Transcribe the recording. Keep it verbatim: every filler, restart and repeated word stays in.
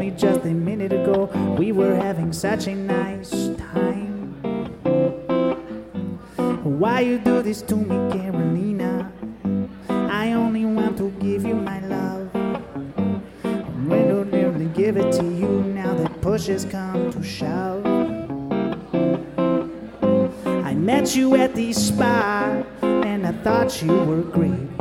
only just a minute ago we were having such a nice time. Why you do this to me, Carolina? I only want to give you my love. I'm ready to give it to you now that push has come to shove. I met you at the spa and I thought you were great.